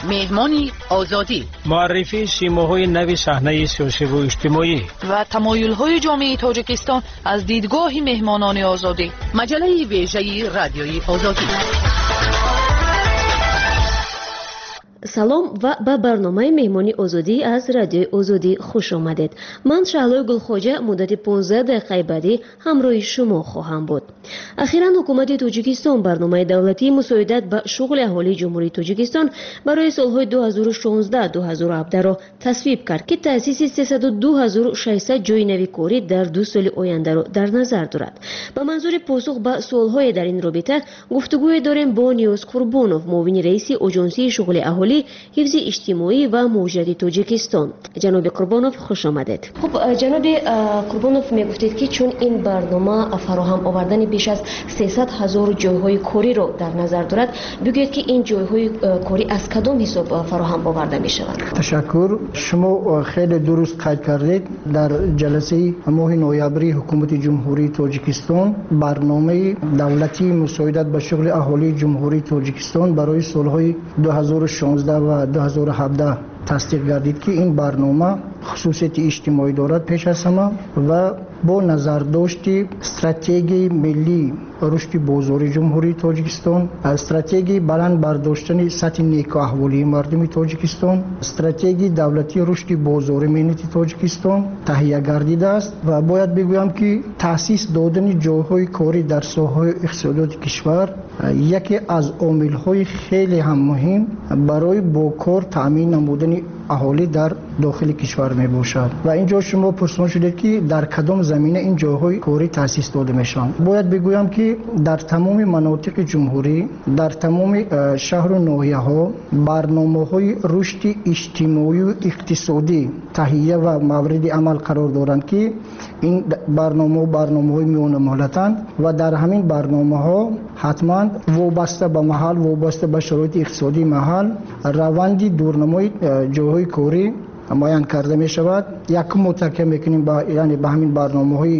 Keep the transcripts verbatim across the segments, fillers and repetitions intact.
مهمانی آزادی، معرفی شیماهای نوی صحنه سیاسی و اجتماعی و تمایل‌های جامعه تاجیکستان از دیدگاه مهمانان آزادی. مجله ویژه رادیوی آزادی. سلام و به برنامه مهمانی آزادی از رادیوی آزادی خوش آمدید. من شعله گلخواجه مدت پانزده دقیقه بعدی همراه شما خواهم بود. اخیراً حکومت تاجیکستان برنامه دولتی مساعدت به شغل اهالی جمهوری تاجیکستان برای سالهای دو هزار و شانزده تا دو هزار و هفده را تصویب کرد که تأسیس سیصد و دو هزار و ششصد جای نوی کاری در دو سال آینده را در نظر دارد. به منظور پاسخ به سوالهای در این رابطه گفتگوی داریم با نیوز قربانوف، معاون رئیس اژانسی شغل اهالی، حفظ اجتماعی و موجودی تاجیکستان. جناب قربانوف خوش آمدید. خب جناب قربانوف، میگفتید که چون این برنامه فراهم آوردن بیش از سیصد هزار جایهای کاری را در نظر دارد، بگویید که این جایهای کاری از کدام حساب فراهم آورده می شود؟ تشکر. شما خیلی درست قید کردید. در جلسه ماه نوامبری حکومت جمهوری تاجیکستان برنامه دولتی مساعدت به شغل اهالی جمهوری تاجیکستان برای سالهای دو هزار و شانزده و دو هزار و هفده تصدیق گردید که این برنامه خصوصیت اجتماعی دارد پیش از همه و با نظر داشت استراتژی ملی رشد بازار جمهوری تاجیکستان، استراتژی بلند برداشتن سطح نیک و احوالی مردم تاجیکستان، استراتژی دولتی رشد بازار ملت تاجیکستان تهیه گردیده است و باید بگویم که تأسیس دادن جاهای کاری در ساحه اقتصادی کشور یکی از عامل‌های خیلی هم مهم برای با کار تامین نمودن اهالی در داخل کشور می باشد. و اینجا شما پرسان شدید که در کدام زمینه این جاهای کاری تأسیس داده میشن. باید بگویم که در تمام مناطق جمهوری، در تمام شهر و ناحیه ها برنامه های رشد اجتماعی و اقتصادی تهیه و مورد عمل قرار دارند که این برنامه و برنامه های میان مهلتند و در همین برنامه ها حتما وابسته به محل، وابسته به شرایط اقتصادی محل روندی دورنمای جاهای کاری معین کرده می شود. یک متکی میکنیم با یعنی به همین برنامه‌های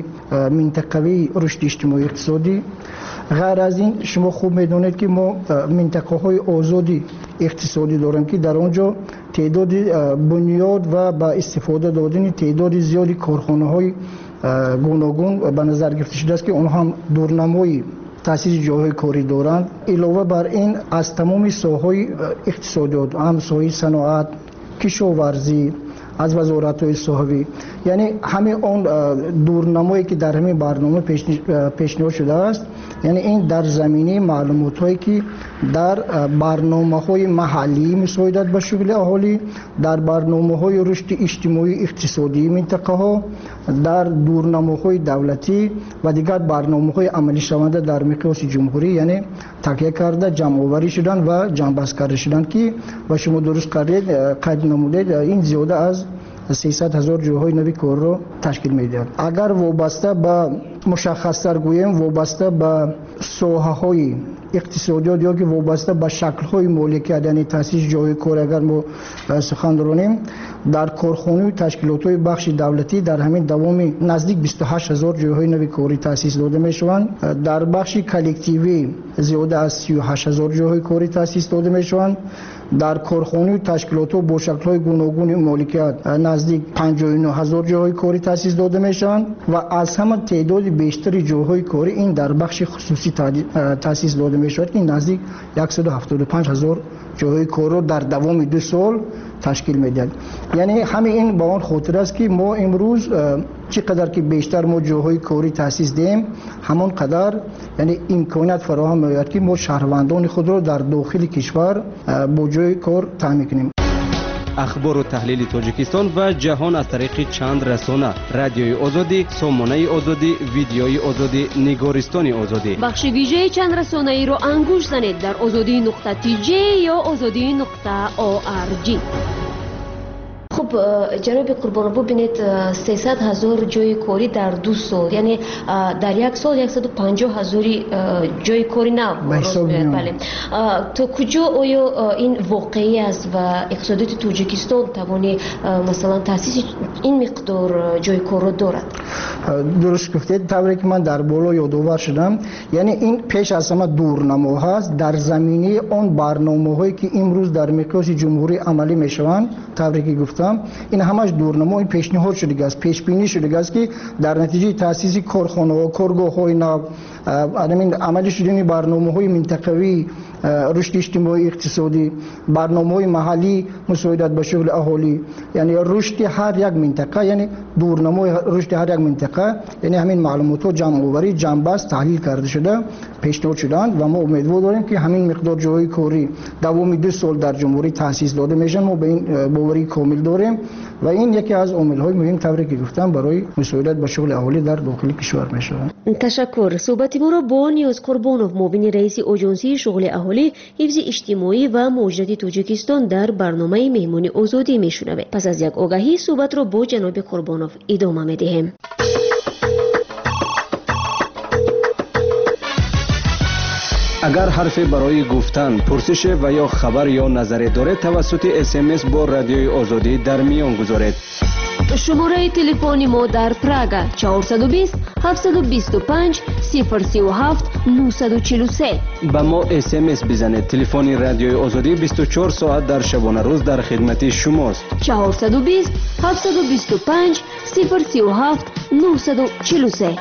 منطقوی رشد اجتماعی اقتصادی. غیر از این شما خوب میدونید که ما منطقه های آزادی اقتصادی داریم که در آنجا تعداد بنیاد و با استفاده دادن تعداد زیادی کارخانه های گوناگون به نظر گرفته شده است که اونها هم دورنمای تأسیس جاهای کاری دارند. علاوه بر این از تمام ساحه‌های اقتصادیات، هم ساحه صنعت، کشاورزی، از وزارت‌های صحوی، یعنی همه اون دورنمایی که در همین برنامه پیشنهاد شده است، یعنی این در زمینه معلومات‌هایی که در برنامه‌های محلی مساعدت به شغل اهالی، در برنامه‌های رشد اجتماعی اقتصادی منطقه‌ها، در دورنمه‌های دولتی و دیگر برنامه‌های عملی شونده در مقیاس جمهوری، یعنی تکیه کرده جمع‌آوری شدن و جمع‌بست کرده شدن که و شما درست کردید قید نمودید این زیاده از سیصد هزار جاهای نوی کار رو تشکیل میدهد. اگر وابسته به مشخص‌تر گوییم وابسته به ساحه‌های اقتصادیات یا که وابسته به شکل‌های مالکیت یعنی تأسیس جای کار اگر ما سخن رانیم، در کارخانه و تشکیلات‌های بخش دولتی در همین دوام نزدیک بیست و هشت هزار جاهای نوی کاری تأسیس داده میشوند. در بخش کلکتیوی زیاده از سی و هشت هزار جاهای کاری تأسیس داده میشوند. در کارخانه و تشکیلات با شکل‌های گوناگون مالکیت نزدیک پنجاه و نه هزار جاهای کاری تأسیس داده میشوند و از همه تعداد بیشتر جاهای کاری این در بخش خصوصی تأسیس داده میشود که نزدیک صد و هفتاد و پنج هزار جاهای کار رو در دوام دو سال تشکیل میدهد. یعنی همه این با آن خاطر است که ما امروز چقدر که بیشتر ما جاهای کاری تأسیس دهیم همان قدر یعنی امکانات فراهم می‌آید که ما شهروندان خود را در داخل کشور با جای کار تامین کنیم. اخبار و تحلیل تاجیکستان و جهان از طریق چند رسانه: رادیوی آزادی، سامانه آزادی، ویدیوی آزادی، نگارستان آزادی. بخش ویژه چند رسانه ای را انگوش زنید در آزادی نقطه تی جی یا آزادی نقطه او آر جی. خب جناب قربان ببینید سیصد هزار جای کاری در دو سال، یعنی در یک سال صد و پنجاه هزاری جای کاری نه بله. تا کجا آیا این واقعی است و اقتصادیات تاجیکستان توانی مثلا تاسیس این مقدار جای کار رو دارد؟ درست گفتید. طوری که من در بالا یادآور شدم، یعنی این پیش از همه دورنما هست در زمینه اون برنامه‌هایی که امروز در مقیاس جمهوری عملی میشوند. طوری که گفتم این همش دورنما این پیشنهاد شده است، پیش بینی شده است که در نتیجه تاسیس کارخانه و کارگاه‌های نو همین عملی شدن برنامه‌های منطقوی رشد اجتماعی اقتصادی، برنامه‌های محلی مساعدت به شغل اهالی، یعنی رشد هر یک منطقه، یعنی دورنمای رشد هر یک منطقه، یعنی همین معلومات و جمع آوری جنبست تحلیل کرده شده پیشنهاد شدند و ما امیدوار داریم که همین مقدار جای کاری دوام دو سال در جمهوری تاسیس داده میشن. ما به این باوری کامل داریم و این یکی از عامل‌های مهم طوری که گفتم برای مساعدت به شغل اهالی در داخل کشور میشه. تشکر. صحبت ما را با نیاز قربانوف، معاون رئیس اجنسی شغل اهالی، حفظ اجتماعی و مهاجرت تاجیکستان در برنامه مهمانی آزادی میشنوید. پس از یک آگهی صحبت را با جناب قربانوف ادامه میدهیم. اگر حرفی برای گفتن، پرسش و یا خبر یا نظری دارید توسط اس ام اس با رادیوی آزادی در میان گذارید. شماره تلفن ما در پراگ چهارصد و بیست هفتصد و بیست و پنج صفر سی و هفت نهصد و چهل و سه. با ما اس ام اس بزنید. تلفن رادیوی آزادی بیست و چهار ساعت در شبانه روز در خدمت شماست. چهارصد و بیست هفتصد و بیست و پنج صفر سی و هفت نهصد و چهل و سه.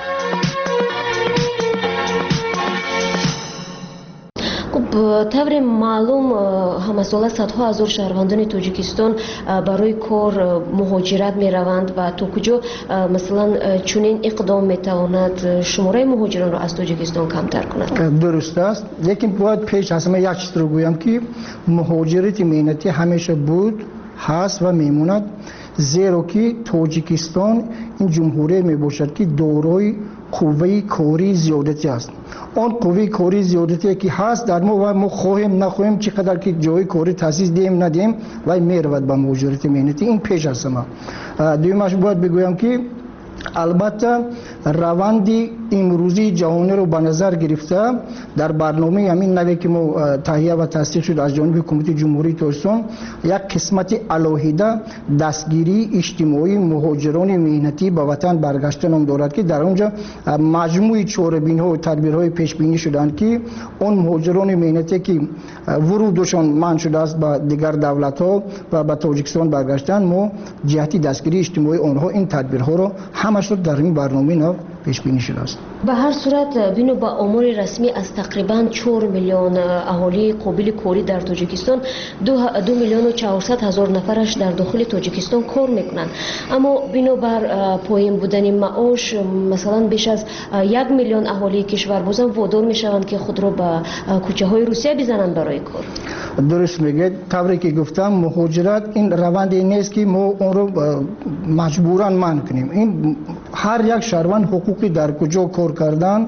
طور معلوم همساله صدها هزار شهروندان تاجیکستان برای کار مهاجرت می روند و تا کجا مثلا چنین اقدام می تواند شماره مهاجران را از تاجیکستان کمتر کند؟ درست است، لیکن باید پیش از همه یک چیز رو گویم که مهاجرت مهنتی همیشه بود، هست و میموند، زیرا که تاجیکستان این جمهوری می باشد که دارای قوه کاری زیادتی است. آن قوه کاری زیادتی که هست در ما و ما خواهیم نخواهیم چقدر که جای کاری تاسیس دیم ندیم و می رود به مهاجرت مهنتی. این پیش از همه. دومش باید بگویم که البته روند امروزی جهانی رو به نظر گرفته در برنامه همین نوی که ما تهیه و تصدیق شد از جانب حکومت جمهوری تاجیکستان یک قسمت علاهیده دستگیری اجتماعی مهاجران مهنتی به وطن برگشتن هم دارد که در اونجا مجموعی چاره‌بین‌ها و تدبیرهای پیش بینی شدند که اون مهاجران مهنتی که ورودشان منع شده است به دیگر دولت‌ها و به تاجیکستان برگشتن، ما جهتی دستگیری اجتماعی آنها این تدبیرها رو همش رو در این برنامه نو پیش بینی شده است. به هر صورت بینو با آمار رسمی از تقریبا چهار میلیون اهالی قابل کاری در تاجیکستان دو, دو میلیون و چهارصد هزار نفرش در داخل تاجیکستان کار میکنند، اما بینو بر پایین بودن معاش مثلا بیش از یک میلیون اهالی کشور بازم وادار میشوند که خود را به کوچه های روسیه بزنند برای کار. درست میگید. طوری که گفتم مهاجرت این روندی نیست که ما اون رو مجبورا منع کنیم. این هر یک شهروند حقوقی در کجا کار کردن،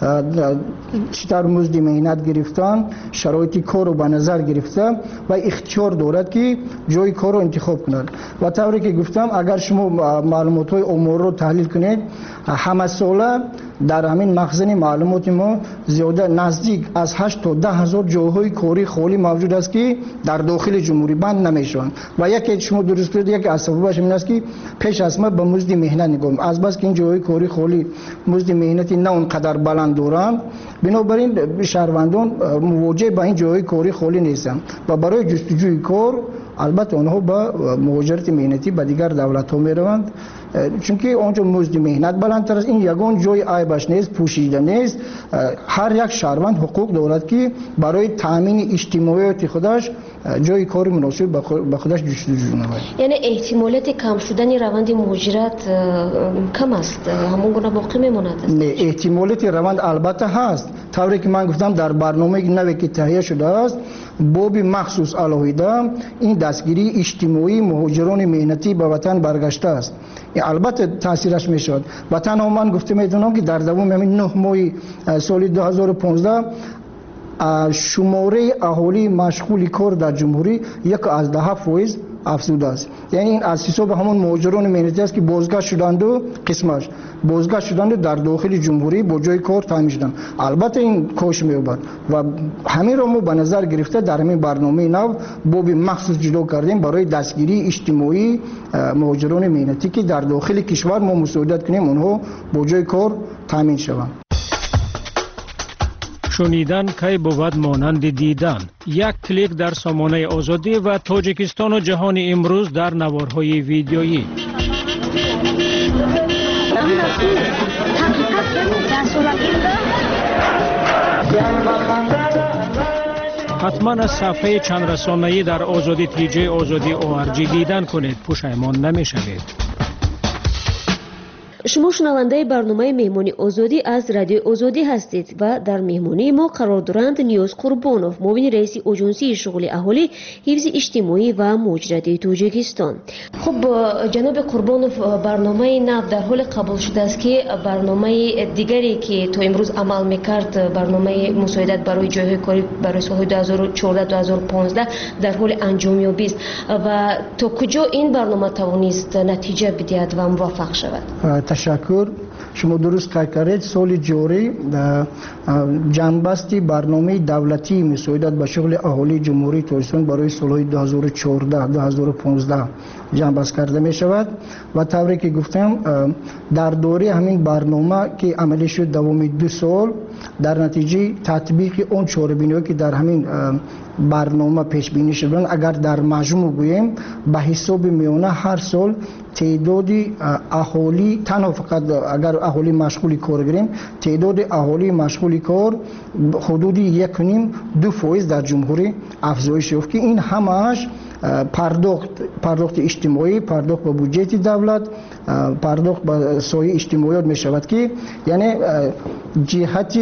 چطور مزد مهنت گرفتن، شرایط کار رو به نظر گرفته و اختیار دارد که جای کار رو انتخاب کند. و طوری که گفتم اگر شما معلومات های امور رو تحلیل کنید، همه ساله در همین مخزن معلومات ما زیاده نزدیک از هشت تا ده هزار جاهای کاری خالی موجود است که در داخل جمهوری بند نمیشوند و یکی شما درست کنید یک از سببش این است که پیش از ما به مزد مهنت نگاه، از بس که این جاهای کاری خالی مزد مهنتی نه اونقدر بلند دارند، بنابراین شهروندان مواجه با این جاهای کاری خالی نیستند و برای جستجوی کار البته آنها با مهاجرت مهنتی به دیگر دولت ها می روند، چون که آنجا مزد مهنت بلندتر است. این یگان جای عیبش نیست، پوشیده نیست. هر یک شهروند حقوق دارد که برای تامین اجتماعیات خودش جای کار مناسب به خودش جستجو نماید. یعنی احتمالات کم شدن روند مهاجرت کم است، همون گونه باقی میماند؟ نه، احتمالات روند البته هست. طوری که من گفتم در برنامه نوی که تهیه شده است باب مخصوص علاوه این دستگیری اجتماعی مهاجران مهنتی به وطن برگشته است. البته تاثیرش میشد و تنها من گفته میدونم که در دوام همین نه ماه سال دو هزار و پانزده شماره اهالی مشغول کار در جمهوری یک از ده فیصد افزوده است. یعنی این از حساب همون مهاجران مهنتی است که بازگشت شدند و قسمش بازگشت شدند در داخل جمهوری با جای کار تامین شدند. البته این کاهش می‌یابد و همین را ما به نظر گرفته در همین برنامه نو باب مخصوص جلو کردیم برای دستگیری اجتماعی مهاجران مهنتی که در داخل کشور ما مساعدت کنیم اونها با جای کار تامین شوند. شنیدن کی بود مانند دیدن. یک کلیک در سامانه آزادی و تاجیکستان و جهان امروز در نوارهای ویدیویی. حتما از صفحه چند رسانه‌ای در آزادی تیجی آزادی او ار جی دیدن کنید، پشیمان نمی‌شوید. شما شنونده برنامه مهمانی آزادی از رادیو آزادی هستید و در مهمانی ما قرار دارند نیوز قربانوف، معاون رئیس اجنسی شغل اهالی حفظ اجتماعی و مهاجرت تاجیکستان. خب جناب قربانوف، برنامه نو در حال قبول شده است که برنامه دیگری که تا امروز عمل میکرد، برنامه مساعدت برای جایهای کاری برای سالهای دو هزار و چهارده دو هزار و پانزده در حال انجامیابی است و تا کجا این برنامه توانست نتیجه بدهد و موفق شود؟ تشکر. شما درست کردید. سال جاری جنبستی برنامه دولتی مساعدت به شغل اهالی جمهوری تاجیکستان برای سالهای دو هزار و چهارده دو هزار و پانزده جنبست کرده می شود و طوری که گفتم در دوره همین برنامه که عملی شد دوام دو سال، در نتیجه تطبیق اون چاره‌بینی‌ها که در همین برنامه پیش بینی شدن، اگر در مجموع گوییم به حساب میانه هر سال تعداد اهالی، تنها فقط اگر اهالی مشغول کار گیریم، تعداد اهالی مشغول کار حدود یک و نیم دو فایز در جمهوری افزایش یافت که این همش پرداخت پرداخت اجتماعی، پرداخت به بودجه دولت، پرداخت به سایه اجتماعیات می شود که یعنی جهت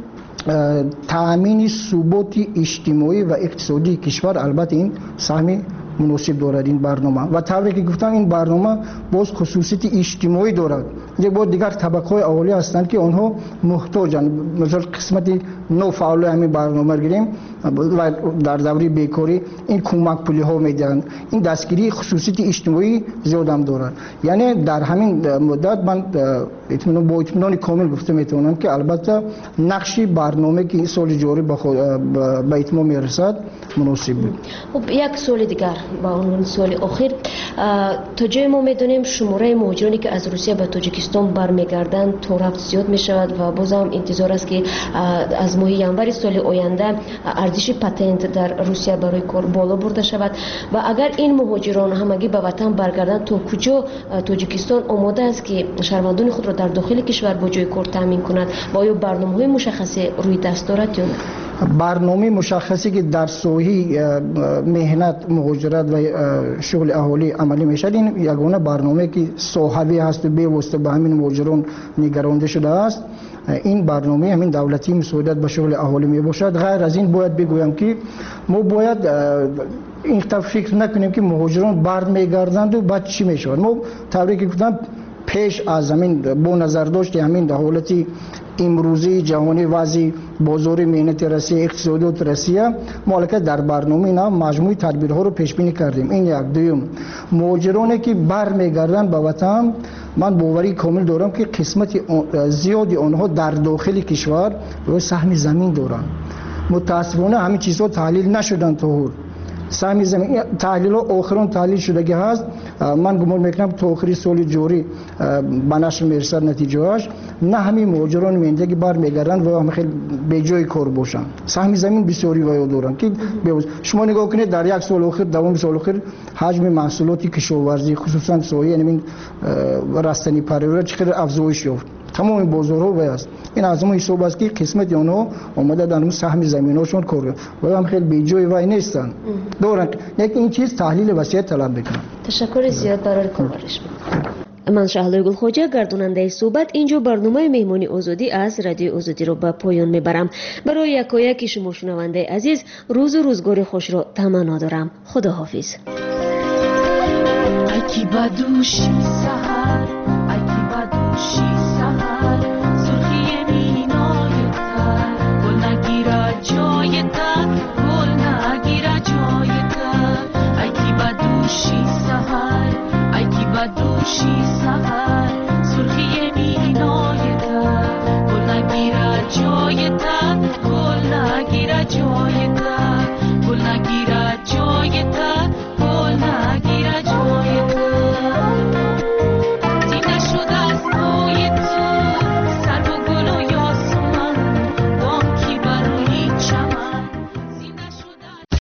تأمین ثبات اجتماعی و اقتصادی کشور البته این سهم مناسب دارد این برنامه و طوری که گفتم این برنامه باز خصوصیت اجتماعی دارد. یک بار دیگر طبقه های اولیه هستند که آنها محتاجند. مثلا قسمت نو فعال همین برنامه گیریم و در دوره بیکاری این کمک پولی ها میدن. این دستگیری خصوصیت اجتماعی زیاد هم دارد. یعنی در همین مدت من اطمینان با اطمینان کامل گفته میتونم که البته نقش برنامه که این سال جاری به اتمام میرسد مناسب بود. خب یک سال دیگر با عنوان سال اخیر، تا جای ما میدونیم شماره مهاجرانی که از روسیه به تاجیکستان برمیگردند تا رفت زیاد می شود و باز هم انتظار است که از ماه ینور سال آینده ارزش پتنت در روسیه برای کار بالا برده شود و اگر این مهاجران همگی به وطن برگردند تا کجا تاجیکستان آماده است که شهروندان خود را در داخل کشور با جای کار تامین کند و آیا برنامه‌های مشخصی روی دست دارد یا نه؟ برنامه مشخصی که در ساحه مهنت، مهاجرت و شغل اهالی عملی میشه، این یگانه برنامه که صاحبی هست و به واسطه به همین مهاجران نگرانده شده است. این برنامه همین دولتی مساعدت به شغل اهالی می باشد. غیر از این باید بگویم که ما باید این فکر نکنیم که مهاجران برمیگردند و بعد چی میشود. ما طوری که گفتم پیش از همین با نظر داشت همین در حالتی امروزی جهانی وضع بازار مهنت روسیه، اقتصادیات روسیه، مالکت در برنامه نه مجموعی تدبیرها رو پیش بینی کردیم. این یک. دوم، مهاجرانی که برمیگردن به وطن، من باوری کامل دارم که قسمت زیادی آنها در داخل کشور روی سهم زمین دارن. متاسفانه همین چیزها تحلیل نشدن تا حال. سهم زمین تحلیل ها آخران تحلیل شدگی هست. من گمان میکنم تا آخری سال جاری به نشر میرسد نتیجهش. نه همین مهاجران مهندگی بر میگردن و هم خیلی به جای کار باشن. سهم زمین بسیاری وای دارن که شما نگاه کنید در یک سال آخر، دوم سال آخر، حجم محصولات کشاورزی خصوصا سایه یعنی رستنی پروری چقدر افزایش یافت. تمام این بازارها وای است. این از اون حساب است که قسمت آنها اومده در اون سهم زمیناشون کار و هم خیلی به جای وای نیستن. دورن یک این چیز تحلیل وسیع طلب میکنه. تشکر زیاد برای کمکش. من شهلا گلخوجه گرداننده صحبت اینجا برنامه مهمانی آزادی از رادیو آزادی رو به پایان میبرم. برای یکایک شما شنونده عزیز روز و روزگار خوش را تمنا دارم. خدا حافظ.